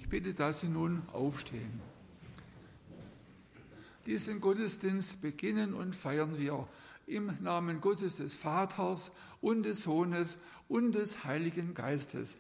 Ich bitte, dass Sie nun aufstehen. Diesen Gottesdienst beginnen und feiern wir im Namen Gottes des Vaters und des Sohnes und des Heiligen Geistes.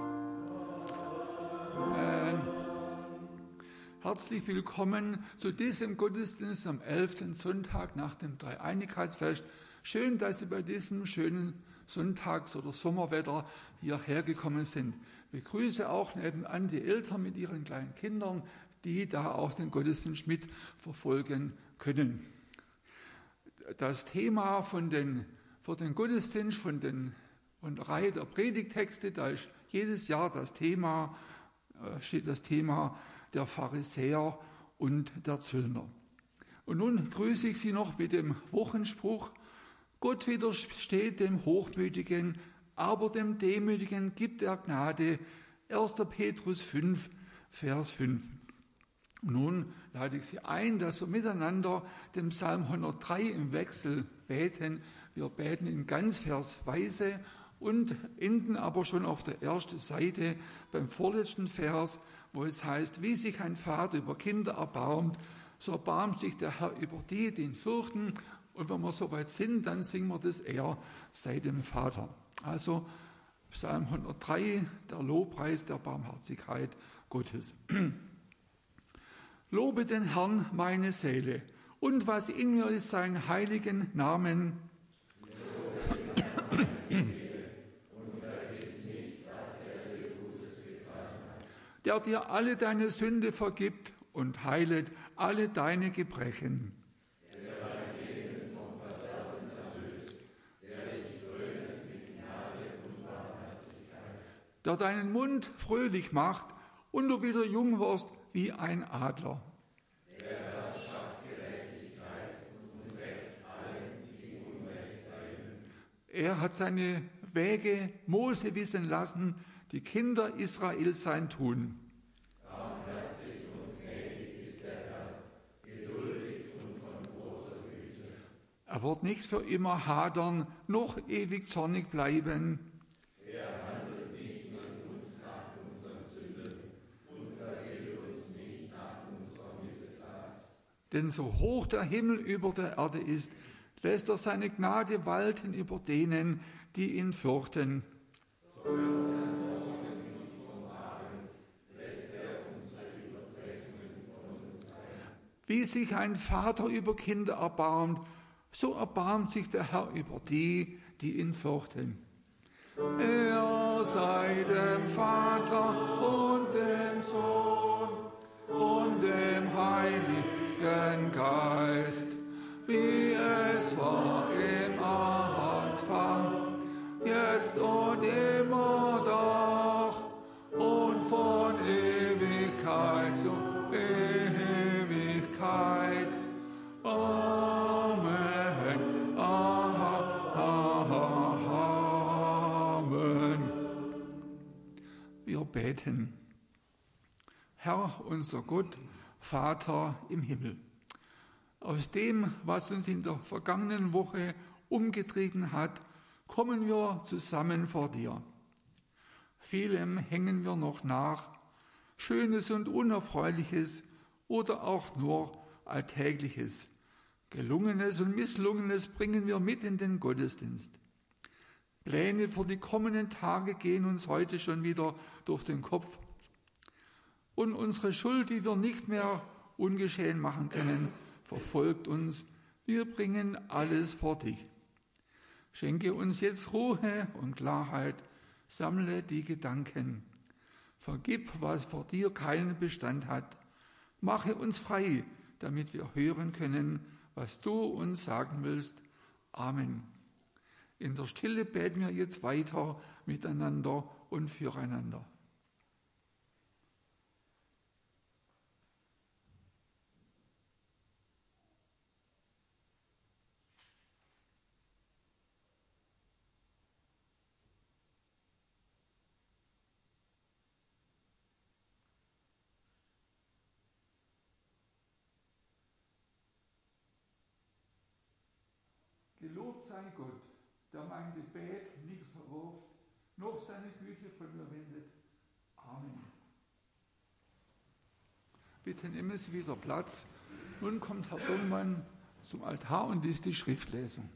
Herzlich willkommen zu diesem Gottesdienst am 11. Sonntag nach dem Dreieinigkeitsfest. Schön, dass Sie bei diesem schönen Sonntags- oder Sommerwetter hierher gekommen sind. Ich begrüße auch nebenan die Eltern mit ihren kleinen Kindern, die da auch den Gottesdienst mitverfolgen können. Das Thema für den Gottesdienst, von der Reihe der Predigtexte, da ist jedes Jahr steht das Thema der Pharisäer und der Zöllner. Und nun grüße ich Sie noch mit dem Wochenspruch: Gott widersteht dem Hochmütigen, aber dem Demütigen gibt er Gnade. 1. Petrus 5, Vers 5. Und nun lade ich Sie ein, dass wir miteinander den Psalm 103 im Wechsel beten. Wir beten in Ganzversweise und enden aber schon auf der ersten Seite beim vorletzten Vers, wo es heißt: Wie sich ein Vater über Kinder erbarmt, so erbarmt sich der Herr über die, die ihn fürchten. Und wenn wir soweit sind, dann singen wir das: Er sei dem Vater. Also Psalm 103, der Lobpreis der Barmherzigkeit Gottes. Lobe den Herrn, meine Seele, und was in mir ist, seinen heiligen Namen. Der dir alle deine Sünde vergibt und heilet alle deine Gebrechen. Der dein Leben vom Verderben erlöst, der dich krönet mit Gnade und Barmherzigkeit. Der deinen Mund fröhlich macht und du wieder jung wirst wie ein Adler. Der Herr schafft Gerechtigkeit und rächt allen, die Unrecht treiben. Er hat seine Wege Mose wissen lassen, die Kinder Israels sein Tun. Barmherzig und gnädig ist der Herr, geduldig und von großer Güte. Er wird nicht für immer hadern, noch ewig zornig bleiben. Er handelt nicht nach uns nach unseren Sünden und vergilt uns nicht nach unserer Missetat. Denn so hoch der Himmel über der Erde ist, lässt er seine Gnade walten über denen, die ihn fürchten. Wie sich ein Vater über Kinder erbarmt, so erbarmt sich der Herr über die, die ihn fürchten. Er sei dem Vater und dem Sohn und dem Heiligen Geist, wie es war im Anfang, jetzt und immer doch und von Ewigkeit zu Ewigkeit. Amen. Amen. Wir beten. Herr, unser Gott, Vater im Himmel, aus dem, was uns in der vergangenen Woche umgetrieben hat, kommen wir zusammen vor dir. Vielem hängen wir noch nach, Schönes und Unerfreuliches oder auch nur Alltägliches. Gelungenes und Misslungenes bringen wir mit in den Gottesdienst. Pläne für die kommenden Tage gehen uns heute schon wieder durch den Kopf. Und unsere Schuld, die wir nicht mehr ungeschehen machen können, verfolgt uns. Wir bringen alles vor dich. Schenke uns jetzt Ruhe und Klarheit, sammle die Gedanken. Vergib, was vor dir keinen Bestand hat. Mache uns frei, damit wir hören können, was du uns sagen willst. Amen. In der Stille beten wir jetzt weiter miteinander und füreinander. Gelobt sei Gott, der mein Gebet nicht verwirft, noch seine Güte von mir wendet. Amen. Bitte nehmen Sie wieder Platz. Nun kommt Herr Bungmann zum Altar und liest die Schriftlesung.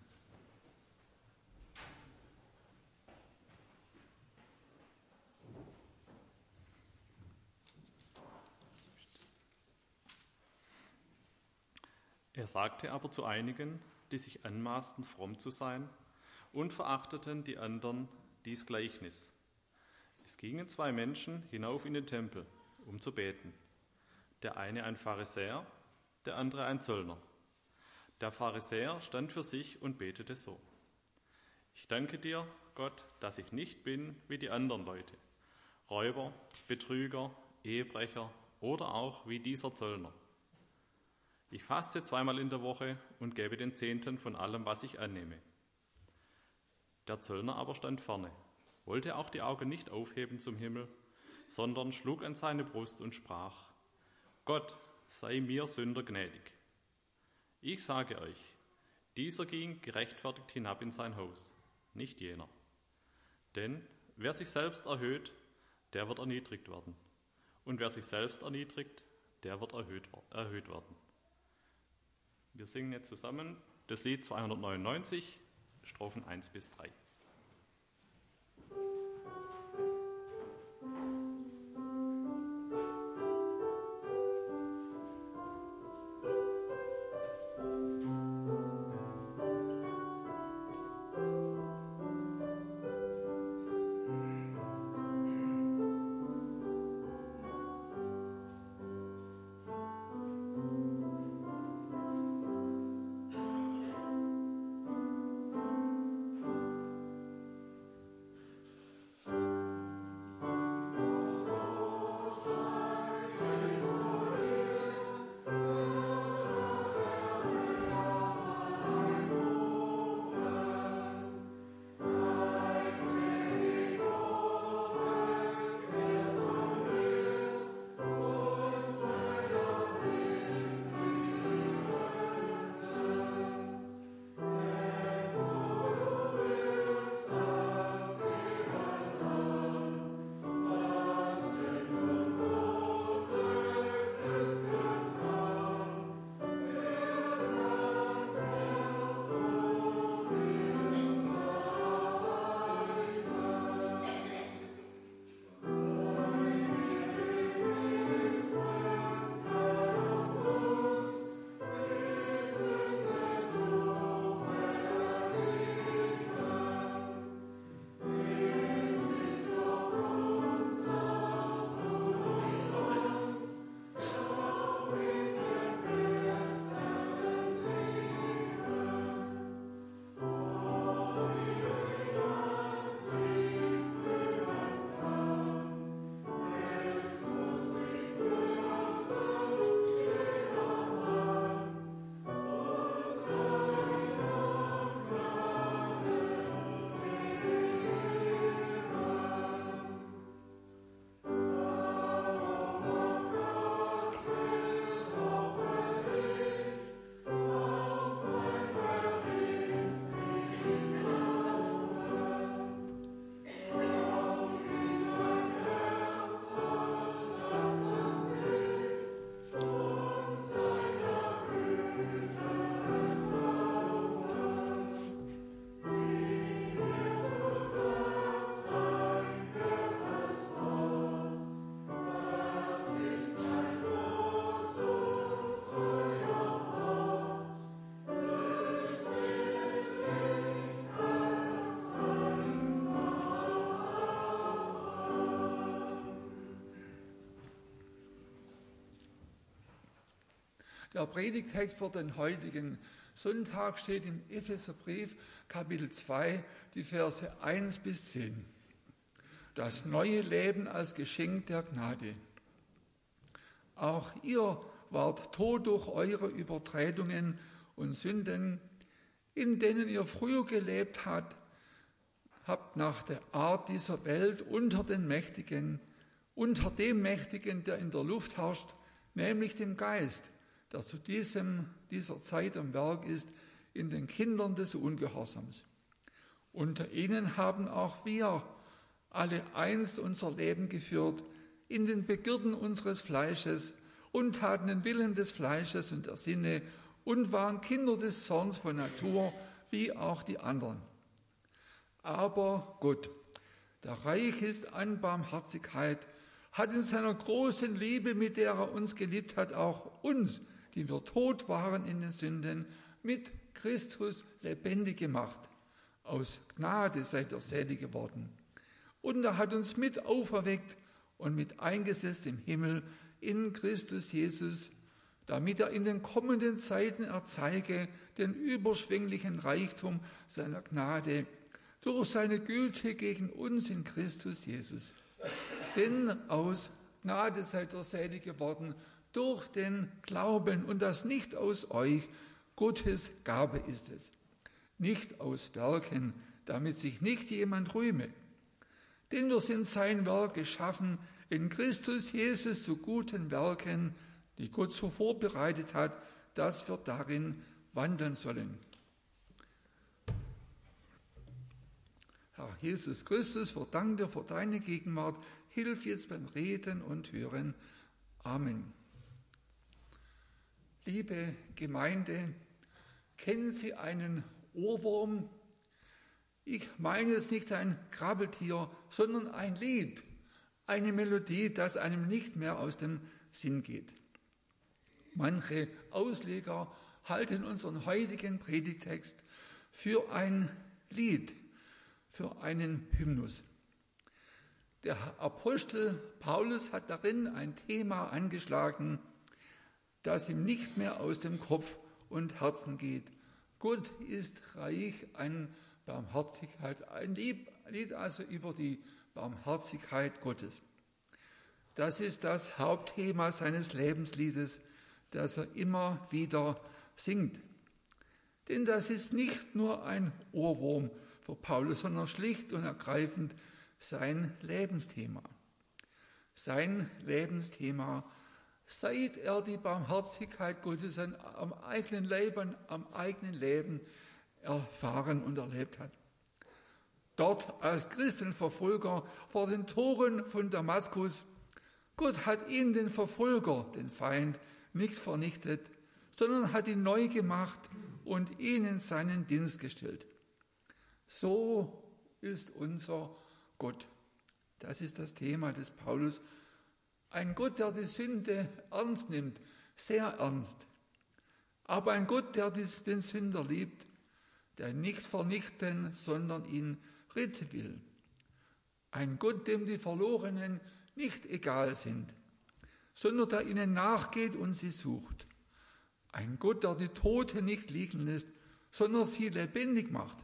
Er sagte aber zu einigen, die sich anmaßten, fromm zu sein, und verachteten die anderen dies Gleichnis. Es gingen 2 Menschen hinauf in den Tempel, um zu beten. Der eine ein Pharisäer, der andere ein Zöllner. Der Pharisäer stand für sich und betete so: Ich danke dir, Gott, dass ich nicht bin wie die anderen Leute, Räuber, Betrüger, Ehebrecher oder auch wie dieser Zöllner. Ich faste 2-mal in der Woche und gebe den Zehnten von allem, was ich annehme. Der Zöllner aber stand vorne, wollte auch die Augen nicht aufheben zum Himmel, sondern schlug an seine Brust und sprach: Gott, sei mir Sünder gnädig. Ich sage euch, dieser ging gerechtfertigt hinab in sein Haus, nicht jener. Denn wer sich selbst erhöht, der wird erniedrigt werden. Und wer sich selbst erniedrigt, der wird erhöht werden. Wir singen jetzt zusammen das Lied 299, Strophen 1 bis 3. Der Predigtext für den heutigen Sonntag steht im Epheserbrief, Kapitel 2, die Verse 1 bis 10. Das neue Leben als Geschenk der Gnade. Auch ihr wart tot durch eure Übertretungen und Sünden, in denen ihr früher gelebt habt nach der Art dieser Welt unter dem Mächtigen, der in der Luft herrscht, nämlich dem Geist, der zu dieser Zeit am Werk ist, in den Kindern des Ungehorsams. Unter ihnen haben auch wir alle einst unser Leben geführt, in den Begierden unseres Fleisches und taten den Willen des Fleisches und der Sinne und waren Kinder des Zorns von Natur, wie auch die anderen. Aber Gott, der reich ist an Barmherzigkeit, hat in seiner großen Liebe, mit der er uns geliebt hat, auch uns, die wir tot waren in den Sünden, mit Christus lebendig gemacht. Aus Gnade seid ihr selig geworden. Und er hat uns mit auferweckt und mit eingesetzt im Himmel in Christus Jesus, damit er in den kommenden Zeiten erzeige den überschwänglichen Reichtum seiner Gnade durch seine Güte gegen uns in Christus Jesus. Denn aus Gnade seid ihr selig geworden durch den Glauben, und das nicht aus euch, Gottes Gabe ist es, nicht aus Werken, damit sich nicht jemand rühme. Denn wir sind sein Werk geschaffen, in Christus Jesus zu guten Werken, die Gott so vorbereitet hat, dass wir darin wandeln sollen. Herr Jesus Christus, wir danken dir für deine Gegenwart. Hilf jetzt beim Reden und Hören. Amen. Liebe Gemeinde, kennen Sie einen Ohrwurm? Ich meine jetzt nicht ein Krabbeltier, sondern ein Lied, eine Melodie, das einem nicht mehr aus dem Sinn geht. Manche Ausleger halten unseren heutigen Predigtext für ein Lied, für einen Hymnus. Der Apostel Paulus hat darin ein Thema angeschlagen, das ihm nicht mehr aus dem Kopf und Herzen geht. Gott ist reich an Barmherzigkeit, ein Lied also über die Barmherzigkeit Gottes. Das ist das Hauptthema seines Lebensliedes, das er immer wieder singt. Denn das ist nicht nur ein Ohrwurm für Paulus, sondern schlicht und ergreifend sein Lebensthema. Sein Lebensthema, seit er die Barmherzigkeit Gottes am eigenen Leben erfahren und erlebt hat. Dort als Christenverfolger vor den Toren von Damaskus, Gott hat ihn, den Verfolger, den Feind, nicht vernichtet, sondern hat ihn neu gemacht und ihn in seinen Dienst gestellt. So ist unser Gott. Das ist das Thema des Paulus. Ein Gott, der die Sünde ernst nimmt, sehr ernst. Aber ein Gott, der den Sünder liebt, der nicht vernichten, sondern ihn retten will. Ein Gott, dem die Verlorenen nicht egal sind, sondern der ihnen nachgeht und sie sucht. Ein Gott, der die Toten nicht liegen lässt, sondern sie lebendig macht.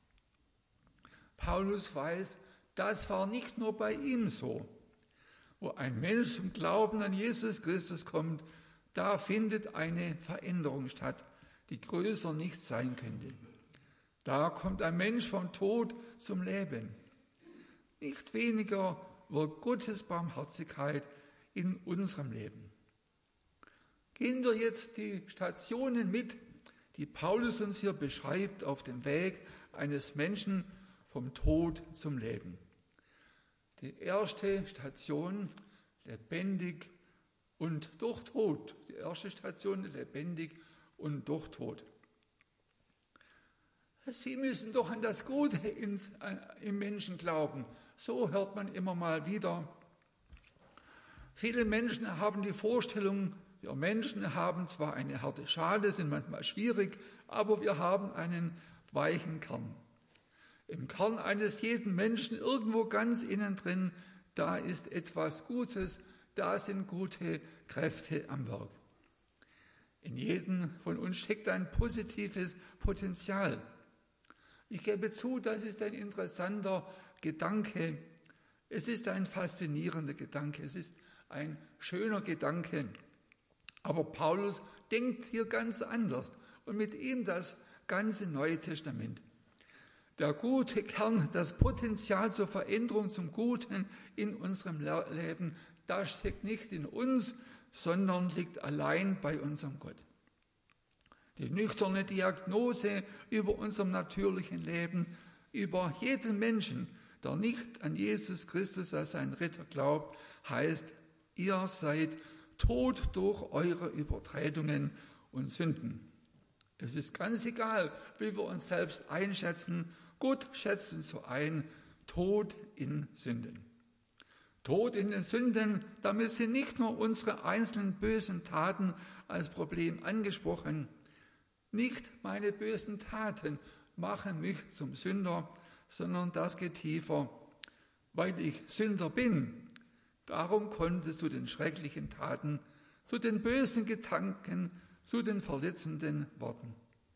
Paulus weiß, das war nicht nur bei ihm so. Wo ein Mensch zum Glauben an Jesus Christus kommt, da findet eine Veränderung statt, die größer nicht sein könnte. Da kommt ein Mensch vom Tod zum Leben. Nicht weniger wirkt Gottes Barmherzigkeit in unserem Leben. Gehen wir jetzt die Stationen mit, die Paulus uns hier beschreibt, auf dem Weg eines Menschen vom Tod zum Leben. Die erste Station, lebendig und durch Tod. Die erste Station, lebendig und durch Tod. Sie müssen doch an das Gute im Menschen glauben. So hört man immer mal wieder. Viele Menschen haben die Vorstellung, wir Menschen haben zwar eine harte Schale, sind manchmal schwierig, aber wir haben einen weichen Kern. Im Kern eines jeden Menschen, irgendwo ganz innen drin, da ist etwas Gutes, da sind gute Kräfte am Werk. In jedem von uns steckt ein positives Potenzial. Ich gebe zu, das ist ein interessanter Gedanke. Es ist ein faszinierender Gedanke. Es ist ein schöner Gedanke. Aber Paulus denkt hier ganz anders und mit ihm das ganze Neue Testament. Der gute Kern, das Potenzial zur Veränderung zum Guten in unserem Leben, das steckt nicht in uns, sondern liegt allein bei unserem Gott. Die nüchterne Diagnose über unserem natürlichen Leben, über jeden Menschen, der nicht an Jesus Christus als seinen Retter glaubt, heißt, ihr seid tot durch eure Übertretungen und Sünden. Es ist ganz egal, wie wir uns selbst einschätzen. Gott schätzt uns so ein, tot in Sünden. Tod in den Sünden, damit sind nicht nur unsere einzelnen bösen Taten als Problem angesprochen. Nicht meine bösen Taten machen mich zum Sünder, sondern das geht tiefer. Weil ich Sünder bin, darum konnte es zu den schrecklichen Taten, zu den bösen Gedanken, zu den verletzenden Worten.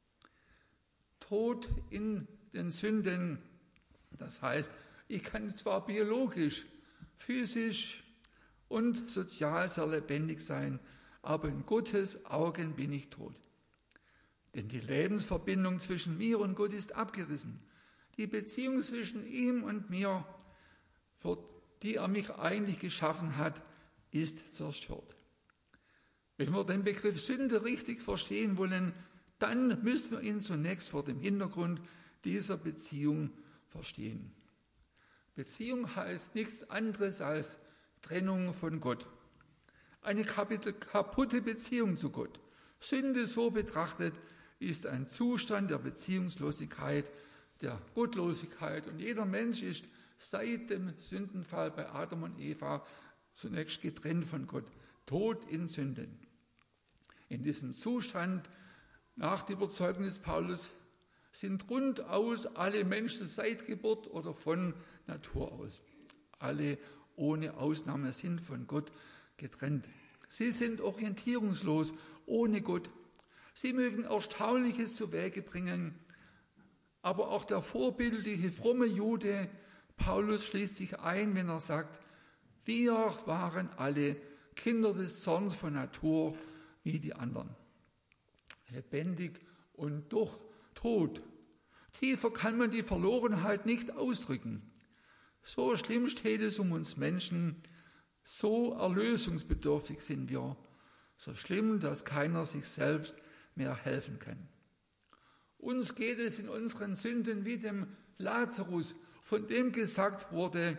Tod in den Sünden, das heißt, ich kann zwar biologisch, physisch und sozial sehr lebendig sein, aber in Gottes Augen bin ich tot. Denn die Lebensverbindung zwischen mir und Gott ist abgerissen. Die Beziehung zwischen ihm und mir, für die er mich eigentlich geschaffen hat, ist zerstört. Wenn wir den Begriff Sünde richtig verstehen wollen, dann müssen wir ihn zunächst vor dem Hintergrund dieser Beziehung verstehen. Beziehung heißt nichts anderes als Trennung von Gott. Eine kaputte Beziehung zu Gott. Sünde so betrachtet ist ein Zustand der Beziehungslosigkeit, der Gottlosigkeit. Und jeder Mensch ist seit dem Sündenfall bei Adam und Eva zunächst getrennt von Gott, tot in Sünden. In diesem Zustand, nach der Überzeugung des Paulus, sind rundaus alle Menschen seit Geburt oder von Natur aus. Alle ohne Ausnahme sind von Gott getrennt. Sie sind orientierungslos, ohne Gott. Sie mögen Erstaunliches zu Wege bringen, aber auch der vorbildliche, fromme Jude Paulus schließt sich ein, wenn er sagt, wir waren alle Kinder des Zorns von Natur wie die anderen. Lebendig und doch tot. Tiefer kann man die Verlorenheit nicht ausdrücken. So schlimm steht es um uns Menschen, so erlösungsbedürftig sind wir, so schlimm, dass keiner sich selbst mehr helfen kann. Uns geht es in unseren Sünden wie dem Lazarus, von dem gesagt wurde,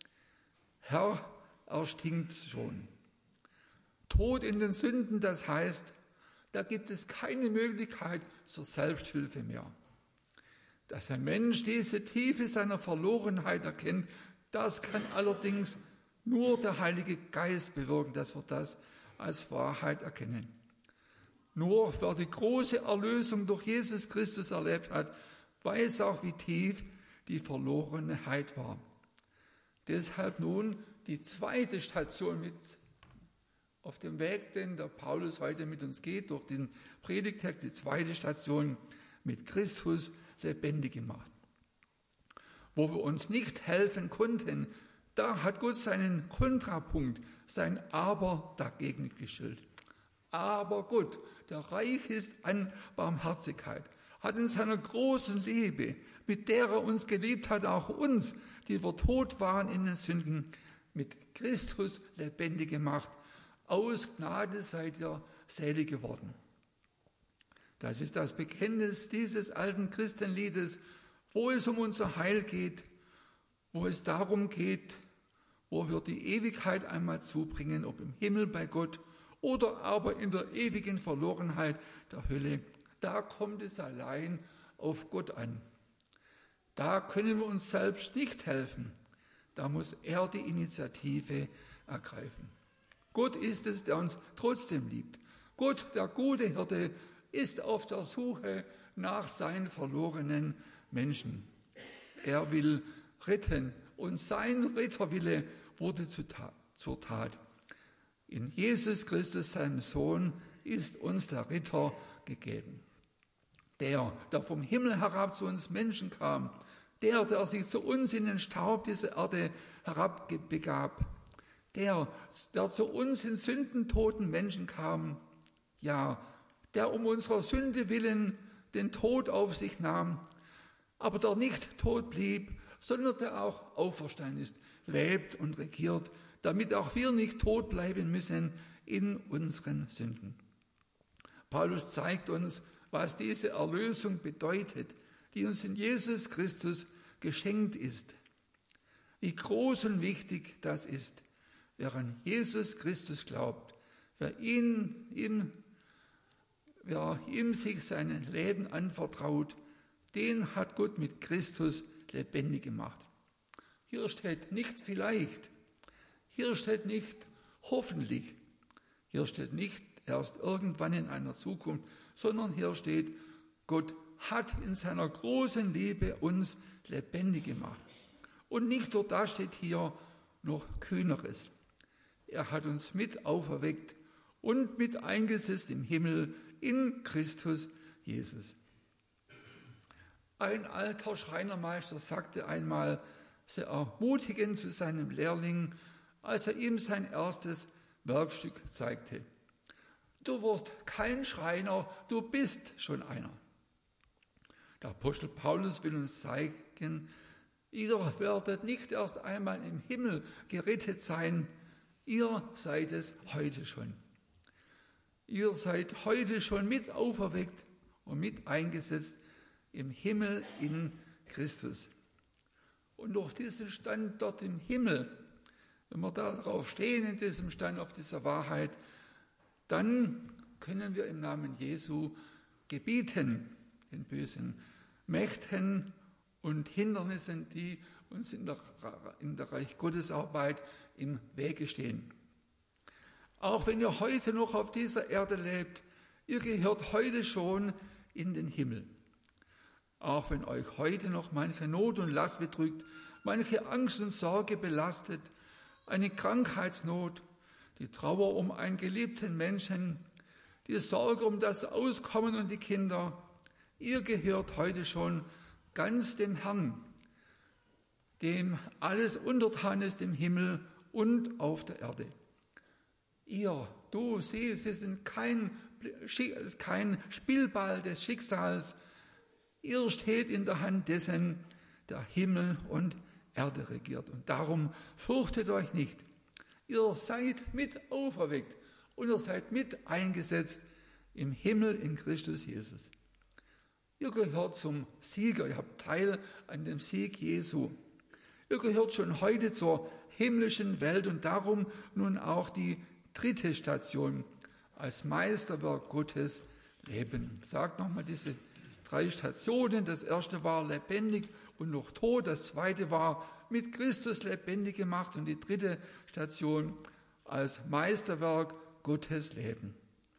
Herr, er stinkt schon. Tod in den Sünden, das heißt, da gibt es keine Möglichkeit zur Selbsthilfe mehr. Dass ein Mensch diese Tiefe seiner Verlorenheit erkennt, das kann allerdings nur der Heilige Geist bewirken, dass wir das als Wahrheit erkennen. Nur wer die große Erlösung durch Jesus Christus erlebt hat, weiß auch, wie tief die Verlorenheit war. Deshalb nun die zweite Station mit auf dem Weg, den der Paulus heute mit uns geht, durch den Predigtext, die zweite Station mit Christus lebendig gemacht. Wo wir uns nicht helfen konnten, da hat Gott seinen Kontrapunkt, sein Aber dagegen gestellt. Aber Gott, der reich ist an Barmherzigkeit, hat in seiner großen Liebe, mit der er uns geliebt hat, auch uns, die wir tot waren in den Sünden, mit Christus lebendig gemacht. Aus Gnade seid ihr selig geworden. Das ist das Bekenntnis dieses alten Christenliedes, wo es um unser Heil geht, wo es darum geht, wo wir die Ewigkeit einmal zubringen, ob im Himmel bei Gott oder aber in der ewigen Verlorenheit der Hölle. Da kommt es allein auf Gott an. Da können wir uns selbst nicht helfen. Da muss er die Initiative ergreifen. Gott ist es, der uns trotzdem liebt. Gott, der gute Hirte, ist auf der Suche nach seinen verlorenen Menschen. Er will retten und sein Retterwille wurde zur Tat. In Jesus Christus, seinem Sohn, ist uns der Ritter gegeben. Der vom Himmel herab zu uns Menschen kam, der sich zu uns in den Staub dieser Erde herabbegab, der zu uns in sündentoten Menschen kam, ja, der um unserer Sünde willen den Tod auf sich nahm, aber der nicht tot blieb, sondern der auch auferstanden ist, lebt und regiert, damit auch wir nicht tot bleiben müssen in unseren Sünden. Paulus zeigt uns, was diese Erlösung bedeutet, die uns in Jesus Christus geschenkt ist. Wie groß und wichtig das ist. Wer an Jesus Christus glaubt, Wer ihm sich sein Leben anvertraut, den hat Gott mit Christus lebendig gemacht. Hier steht nicht vielleicht, hier steht nicht hoffentlich, hier steht nicht erst irgendwann in einer Zukunft, sondern hier steht, Gott hat in seiner großen Liebe uns lebendig gemacht. Und nicht nur das steht hier noch Kühneres. Er hat uns mit auferweckt und mit eingesetzt im Himmel in Christus Jesus. Ein alter Schreinermeister sagte einmal sehr ermutigend zu seinem Lehrling, als er ihm sein erstes Werkstück zeigte: Du wirst kein Schreiner, du bist schon einer. Der Apostel Paulus will uns zeigen, ihr werdet nicht erst einmal im Himmel gerettet sein, ihr seid es heute schon. Ihr seid heute schon mit auferweckt und mit eingesetzt im Himmel in Christus. Und durch diesen Stand dort im Himmel, wenn wir darauf stehen, in diesem Stand, auf dieser Wahrheit, dann können wir im Namen Jesu gebieten, den bösen Mächten und Hindernissen, die uns in der Reich Gottes Arbeit im Wege stehen. Auch wenn ihr heute noch auf dieser Erde lebt, ihr gehört heute schon in den Himmel. Auch wenn euch heute noch manche Not und Last bedrückt, manche Angst und Sorge belastet, eine Krankheitsnot, die Trauer um einen geliebten Menschen, die Sorge um das Auskommen und die Kinder, ihr gehört heute schon ganz dem Herrn, dem alles untertan ist im Himmel und auf der Erde. Ihr, du, sie sind kein Spielball des Schicksals. Ihr steht in der Hand dessen, der Himmel und Erde regiert. Und darum fürchtet euch nicht. Ihr seid mit auferweckt und ihr seid mit eingesetzt im Himmel in Christus Jesus. Ihr gehört zum Sieger, ihr habt Teil an dem Sieg Jesu. Ihr gehört schon heute zur himmlischen Welt und darum nun auch die dritte Station als Meisterwerk Gottes leben. Ich sage nochmal diese 3 Stationen. Das erste war lebendig und noch tot. Das zweite war mit Christus lebendig gemacht. Und die dritte Station als Meisterwerk Gottes leben.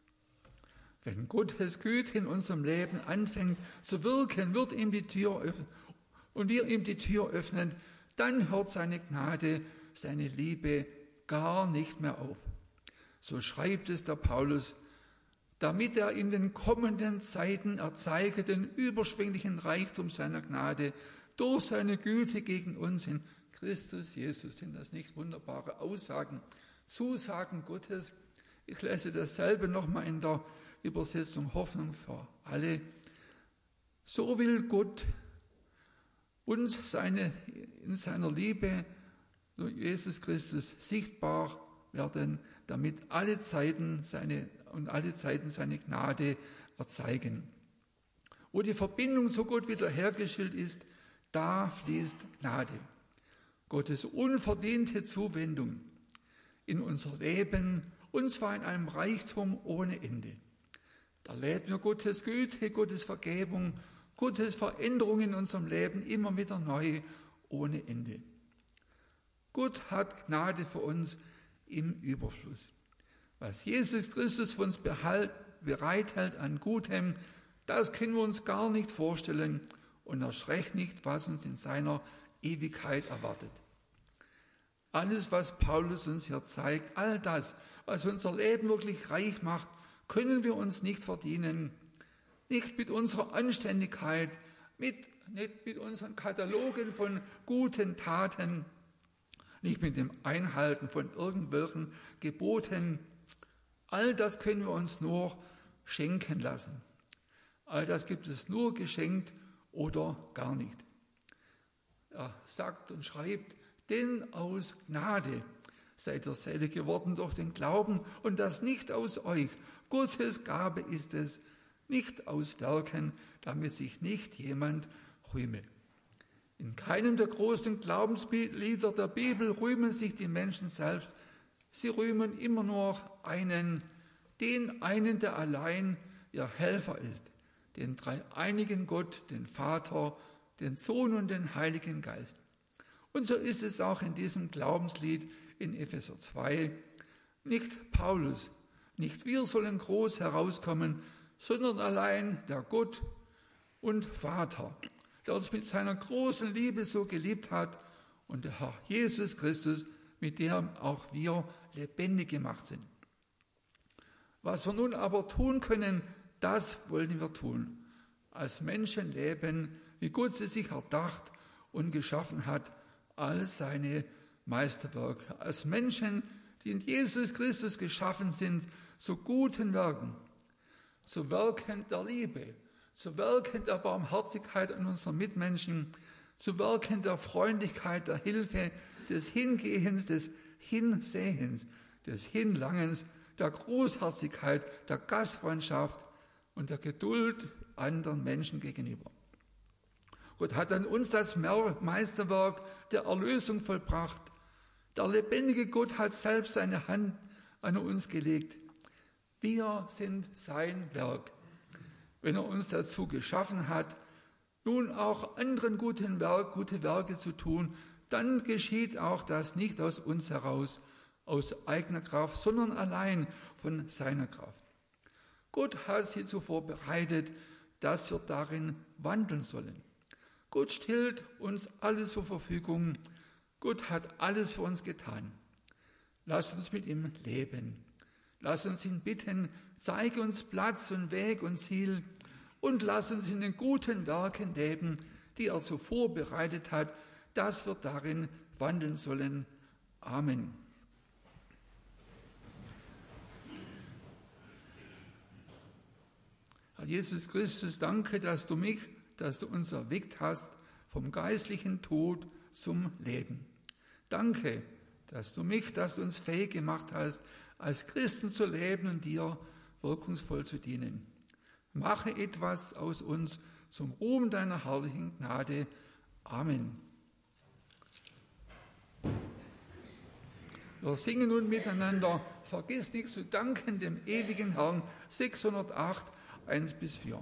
Wenn Gottes Güte in unserem Leben anfängt zu wirken, wird ihm die Tür öffnen und wir ihm die Tür öffnen, dann hört seine Gnade, seine Liebe gar nicht mehr auf. So schreibt es der Paulus, damit er in den kommenden Zeiten erzeige den überschwänglichen Reichtum seiner Gnade durch seine Güte gegen uns in Christus Jesus. Sind das nicht wunderbare Aussagen, Zusagen Gottes? Ich lese dasselbe nochmal in der Übersetzung Hoffnung für alle. So will Gott uns in seiner Liebe durch Jesus Christus sichtbar werden, damit alle Zeiten seine Gnade erzeigen. Wo die Verbindung zu Gott wiederhergestellt ist, da fließt Gnade. Gottes unverdiente Zuwendung in unser Leben, und zwar in einem Reichtum ohne Ende. Da erleben wir Gottes Güte, Gottes Vergebung, Gottes Veränderung in unserem Leben immer wieder neu, ohne Ende. Gott hat Gnade für uns im Überfluss. Was Jesus Christus für uns bereithält an Gutem, das können wir uns gar nicht vorstellen und erschreckt nicht, was uns in seiner Ewigkeit erwartet. Alles, was Paulus uns hier zeigt, all das, was unser Leben wirklich reich macht, können wir uns nicht verdienen. Nicht mit unserer Anständigkeit, nicht mit unseren Katalogen von guten Taten, nicht mit dem Einhalten von irgendwelchen Geboten. All das können wir uns nur schenken lassen. All das gibt es nur geschenkt oder gar nicht. Er sagt und schreibt, denn aus Gnade seid ihr selig geworden durch den Glauben und das nicht aus euch. Gottes Gabe ist es, nicht aus Werken, damit sich nicht jemand rühme. In keinem der großen Glaubenslieder der Bibel rühmen sich die Menschen selbst, Sie rühmen immer nur den einen, der allein ihr Helfer ist, den dreieinigen Gott, den Vater, den Sohn und den Heiligen Geist. Und so ist es auch in diesem Glaubenslied in Epheser 2. Nicht Paulus, nicht wir sollen groß herauskommen, sondern allein der Gott und Vater, der uns mit seiner großen Liebe so geliebt hat, und der Herr Jesus Christus, mit dem auch wir lebendig gemacht sind. Was wir nun aber tun können, das wollen wir tun. Als Menschen leben, wie Gott sie sich erdacht und geschaffen hat, als seine Meisterwerke. Als Menschen, die in Jesus Christus geschaffen sind, zu guten Werken, zu Werken der Liebe, zu Werken der Barmherzigkeit an unseren Mitmenschen, zu Werken der Freundlichkeit, der Hilfe, des Hingehens, des Hinsehens, des Hinlangens, der Großherzigkeit, der Gastfreundschaft und der Geduld anderen Menschen gegenüber. Gott hat an uns das Meisterwerk der Erlösung vollbracht. Der lebendige Gott hat selbst seine Hand an uns gelegt. Wir sind sein Werk. Wenn er uns dazu geschaffen hat, nun auch anderen gute Werke zu tun, dann geschieht auch das nicht aus uns heraus, aus eigener Kraft, sondern allein von seiner Kraft. Gott hat sie zuvor bereitet, dass wir darin wandeln sollen. Gott stellt uns alles zur Verfügung. Gott hat alles für uns getan. Lasst uns mit ihm leben. Lasst uns ihn bitten, zeige uns Platz und Weg und Ziel und lasst uns in den guten Werken leben, die er zuvor bereitet hat, dass wir darin wandeln sollen. Amen. Herr Jesus Christus, danke, dass du uns erweckt hast vom geistlichen Tod zum Leben. Danke, dass du uns fähig gemacht hast, als Christen zu leben und dir wirkungsvoll zu dienen. Mache etwas aus uns zum Ruhm deiner herrlichen Gnade. Amen. Wir singen nun miteinander, vergiss nicht zu danken dem ewigen Herrn, 608, 1-4.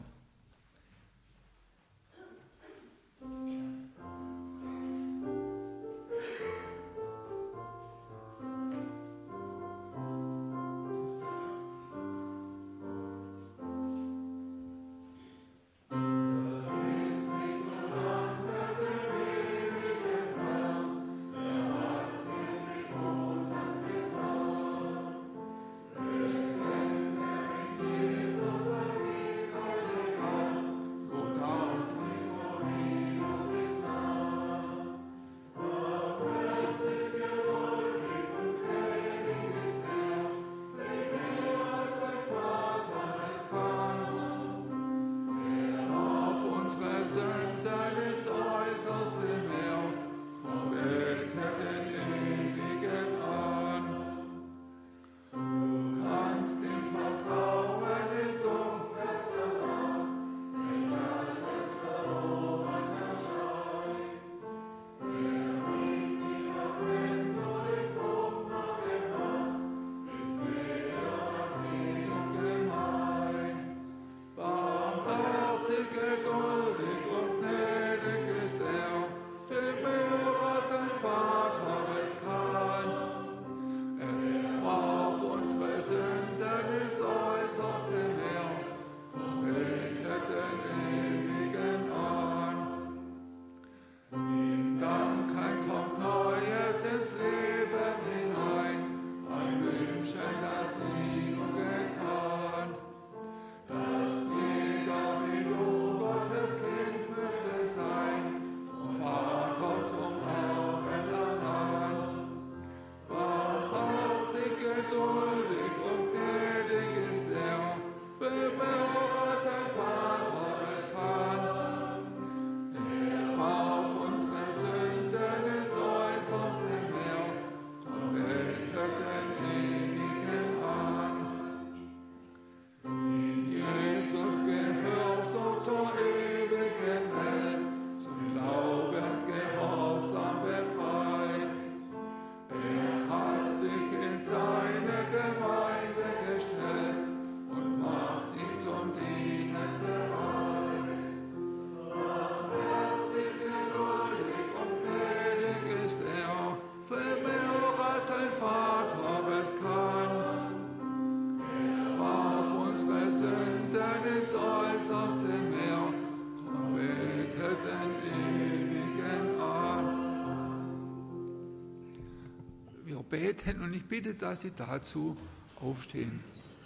wir beten und ich bitte, dass Sie dazu aufstehen.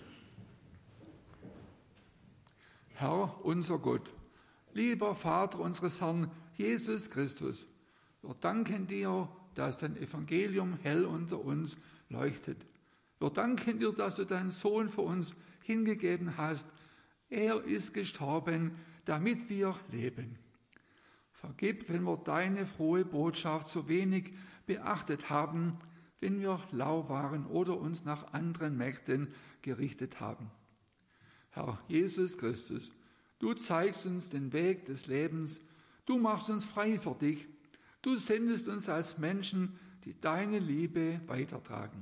Herr, unser Gott, lieber Vater unseres Herrn Jesus Christus, wir danken dir, dass dein Evangelium hell unter uns leuchtet. Wir danken dir, dass du deinen Sohn für uns hingegeben hast. Er ist gestorben, damit wir leben. Vergib, wenn wir deine frohe Botschaft so wenig beachtet haben, wenn wir lau waren oder uns nach anderen Mächten gerichtet haben. Herr Jesus Christus, du zeigst uns den Weg des Lebens, du machst uns frei für dich, du sendest uns als Menschen, die deine Liebe weitertragen.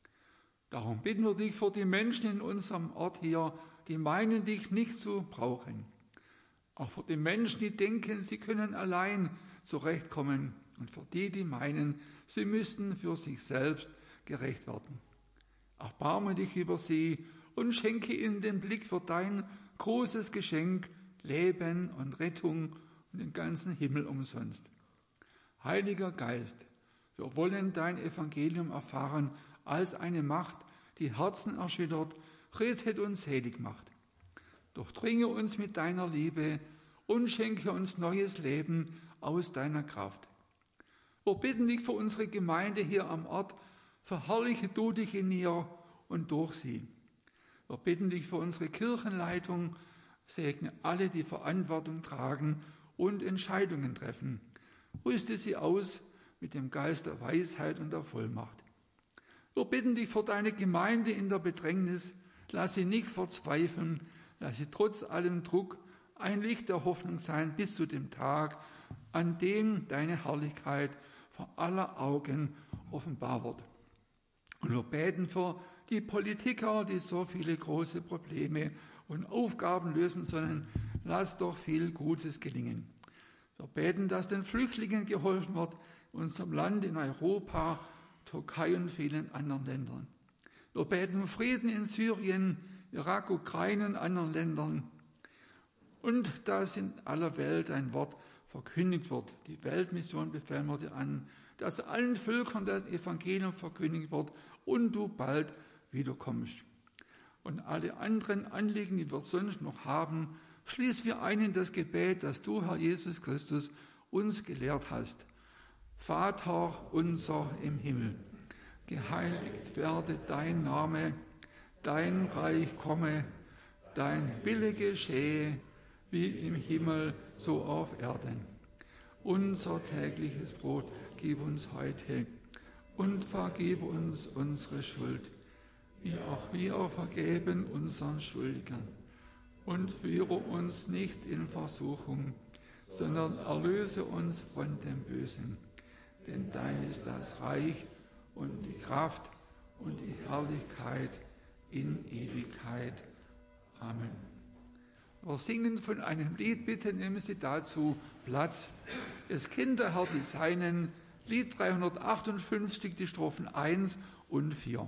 Darum bitten wir dich für die Menschen in unserem Ort hier, die meinen, dich nicht zu brauchen. Auch für die Menschen, die denken, sie können allein zurechtkommen, und für die, die meinen, sie müssten für sich selbst gerecht werden. Erbarme dich über sie und schenke ihnen den Blick für dein großes Geschenk, Leben und Rettung und den ganzen Himmel umsonst. Heiliger Geist, wir wollen dein Evangelium erfahren als eine Macht, die Herzen erschüttert, rettet und selig macht. Durchdringe uns mit deiner Liebe und schenke uns neues Leben aus deiner Kraft. Wir bitten dich für unsere Gemeinde hier am Ort, verherrliche du dich in ihr und durch sie. Wir bitten dich für unsere Kirchenleitung, segne alle, die Verantwortung tragen und Entscheidungen treffen. Rüste sie aus mit dem Geist der Weisheit und der Vollmacht. Wir bitten dich für deine Gemeinde in der Bedrängnis, lass sie nicht verzweifeln, lass sie trotz allem Druck ein Licht der Hoffnung sein bis zu dem Tag, an dem deine Herrlichkeit vor aller Augen offenbar wird. Und wir beten für die Politiker, die so viele große Probleme und Aufgaben lösen sollen. Lass doch viel Gutes gelingen. Wir beten, dass den Flüchtlingen geholfen wird, in unserem Land, in Europa, Türkei und vielen anderen Ländern. Wir beten um Frieden in Syrien, Irak, Ukraine und anderen Ländern. Und dass in aller Welt ein Wort verkündigt wird. Die Weltmission befehlen wir dir an, dass allen Völkern das Evangelium verkündigt wird und du bald wiederkommst. Und alle anderen Anliegen, die wir sonst noch haben, schließen wir ein in das Gebet, das du, Herr Jesus Christus, uns gelehrt hast. Vater unser im Himmel, geheiligt werde dein Name, dein Reich komme, dein Wille geschehe, wie im Himmel, so auf Erden. Unser tägliches Brot gib uns heute und vergib uns unsere Schuld, wie auch wir vergeben unseren Schuldigern. Und führe uns nicht in Versuchung, sondern erlöse uns von dem Bösen. Denn dein ist das Reich und die Kraft und die Herrlichkeit in Ewigkeit. Amen. Wir singen von einem Lied, bitte nehmen Sie dazu Platz. Es kennt der Herr die Seinen, Lied 358, die Strophen 1 und 4.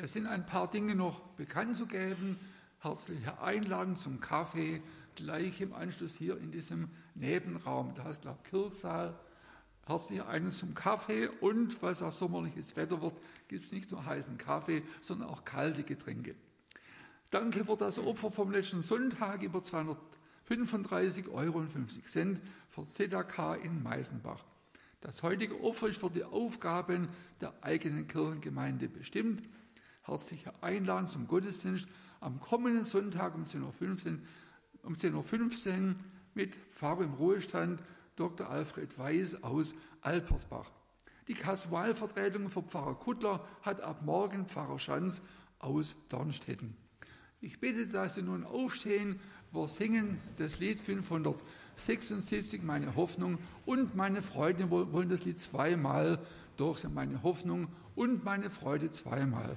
Es sind ein paar Dinge noch bekannt zu geben. Herzliche Einladung zum Kaffee, gleich im Anschluss hier in diesem Nebenraum. Da ist, glaube ich, Kirchsaal. Herzliche Einladung zum Kaffee und, weil es auch sommerliches Wetter wird, gibt es nicht nur heißen Kaffee, sondern auch kalte Getränke. Danke für das Opfer vom letzten Sonntag über 235,50 € für ZAK in Meißenbach. Das heutige Opfer ist für die Aufgaben der eigenen Kirchengemeinde bestimmt. Herzliche Einladung zum Gottesdienst am kommenden Sonntag um 10:15 Uhr mit Pfarrer im Ruhestand Dr. Alfred Weiß aus Alpersbach. Die Kasualvertretung für Pfarrer Kuttler hat ab morgen Pfarrer Schanz aus Dornstetten. Ich bitte, dass Sie nun aufstehen. Wir singen das Lied 576, meine Hoffnung und meine Freude. Wir wollen das Lied zweimal durchsingen, meine Hoffnung und meine Freude zweimal.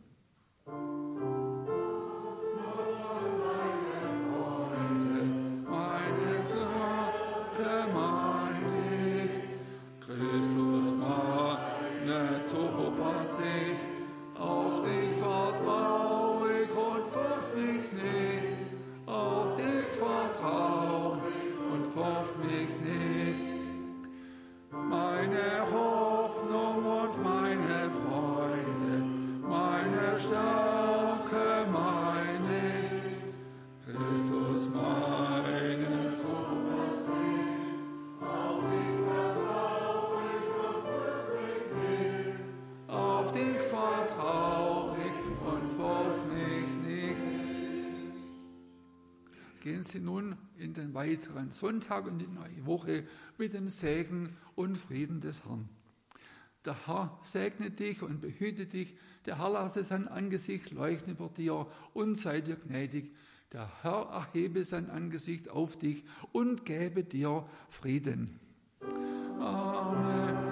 Christus, meine Zuversicht, auf dich vertraue ich und furcht mich nicht, auf dich vertraue und furcht mich nicht. Meine Hoffnung und meine Freude, meine Stärke, mein Licht, Christus, meine Zuversicht, auf dich vertraue ich und furcht mich nicht, auf dich vertraue ich und furcht mich nicht. Gehen Sie nun in den weiteren Sonntag und die neue Woche mit dem Segen und Frieden des Herrn. Der Herr segne dich und behüte dich. Der Herr lasse sein Angesicht leuchten über dir und sei dir gnädig. Der Herr erhebe sein Angesicht auf dich und gebe dir Frieden. Amen.